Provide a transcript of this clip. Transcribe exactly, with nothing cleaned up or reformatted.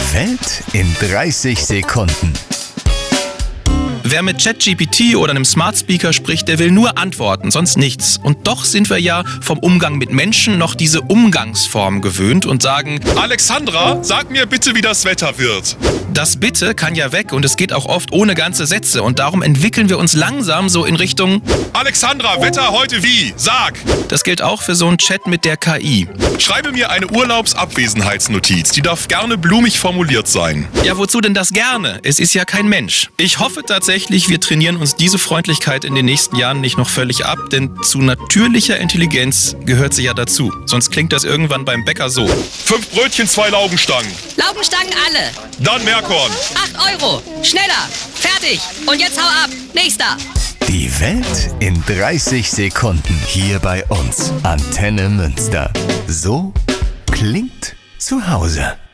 Die Welt in dreißig Sekunden. Wer mit ChatGPT oder einem Smart Speaker spricht, der will nur antworten, sonst nichts. Und doch sind wir ja vom Umgang mit Menschen noch diese Umgangsform gewöhnt und sagen: Alexandra, sag mir bitte, wie das Wetter wird. Das Bitte kann ja weg und es geht auch oft ohne ganze Sätze. Und darum entwickeln wir uns langsam so in Richtung: Alexandra, Wetter heute wie? Sag! Das gilt auch für so einen Chat mit der K I. Schreibe mir eine Urlaubsabwesenheitsnotiz. Die darf gerne blumig formuliert sein. Ja, wozu denn das gerne? Es ist ja kein Mensch. Ich hoffe tatsächlich, wir trainieren uns diese Freundlichkeit in den nächsten Jahren nicht noch völlig ab, denn zu natürlicher Intelligenz gehört sie ja dazu. Sonst klingt das irgendwann beim Bäcker so: Fünf Brötchen, zwei Laugenstangen. Laugenstangen alle. Dann Meerkorn. Acht Euro. Schneller. Fertig. Und jetzt hau ab. Nächster. Die Welt in dreißig Sekunden hier bei uns. Antenne Münster. So klingt zu Hause.